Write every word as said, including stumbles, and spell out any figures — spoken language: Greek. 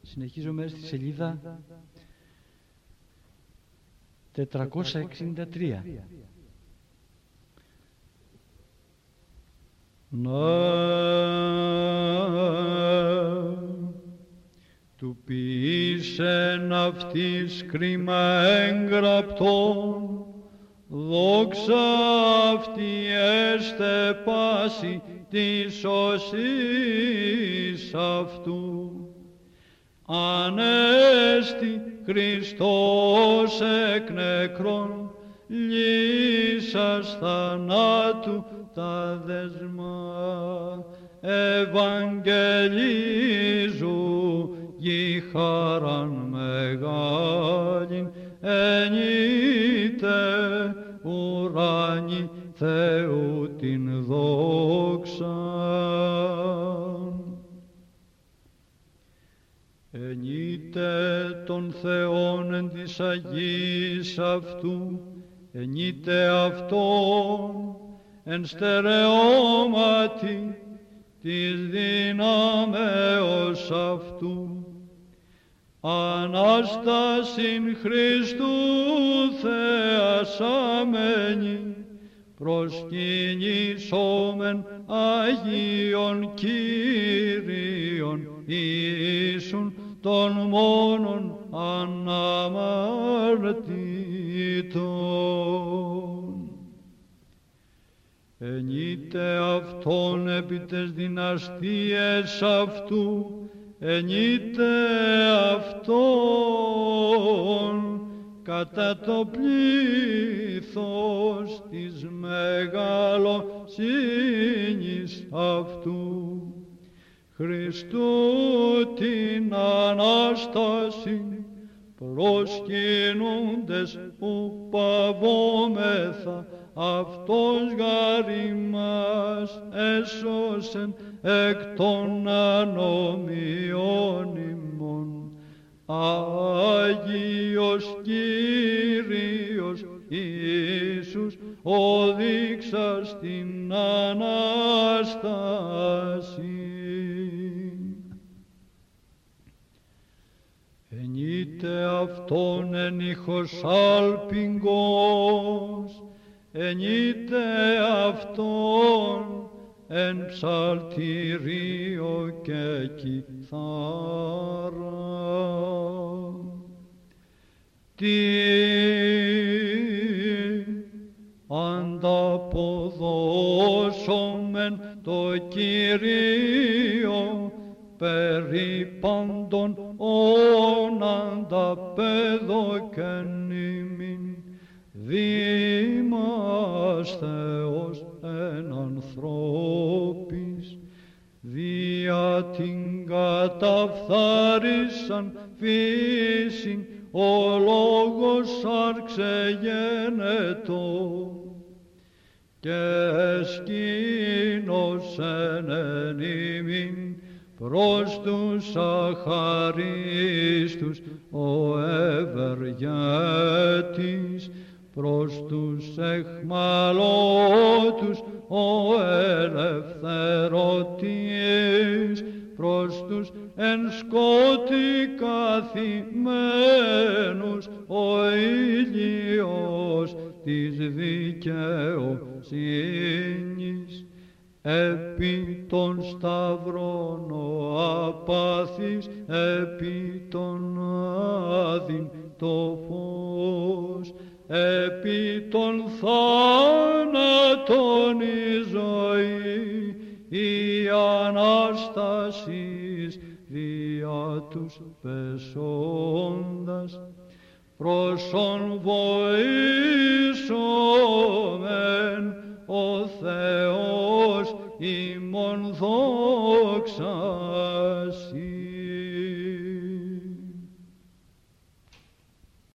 Συνεχίζουμε στη σελίδα τετρακόσια εξήντα τρία. Να του ποιήσεν αυτής κρίμα έγγραπτον, δόξα αυτή έστε πάση της σωσής αυτού. Ανέστη Χριστός εκ νεκρών, λύσας θανάτου τα δεσμά. Ευαγγελίζου γη χαράν μεγάλην, ενείτε ουράνι Θεού την δόξαν. Ενείτε τον Θεόν εν της Αγίας αυτού, ενείτε Αυτόν εν στερεώματι της δυνάμεως αυτού. Ανάστασιν Χριστού θεασαμένη, προσκυνήσομεν Αγίων Κύριων Ιησούν των μόνον αναμαρτήτων. Ενείτε Αυτόν επί τες δυναστείες αυτού, ενείτε Αυτόν κατά το πλήθος της μεγαλοσύνης αυτού. Χριστού την Ανάσταση προσκυνούντες που παβόμεθα, Αυτός γάρ ημάς έσωσεν εκ των ανομιών ημών. Άγιος Κύριος Ιησούς οδείξας την Ανάσταση. Ενείτε Αυτόν εν ήχος άλπιγγος, ενείτε Αυτόν εν ψαλτηρίο και κιθάρα. Τι ανταποδώσομεν το Κυρίο, περί πάντων όν ανταπέδωκεν ημίν. Δήμας Θεός εν ανθρώπης, δια την καταφθάρησαν φύσιν, ο λόγος άρξε γένετο, και σκήνωσεν εν ημίν προς τους αχαρίστους ο ευεργέτης, προς τους εχμαλώτους ο ελευθερωτής, προς τους εν σκότη καθημένους ο ήλιος της δικαιοσύνης. Επί των σταυρών ο απάθης, επί των άδειν το φως, επί των θάνατον η ζωή, η Ανάστασης δια τους πεσόντας, προσον βοήσομεν ο Θεός ημών δόξα.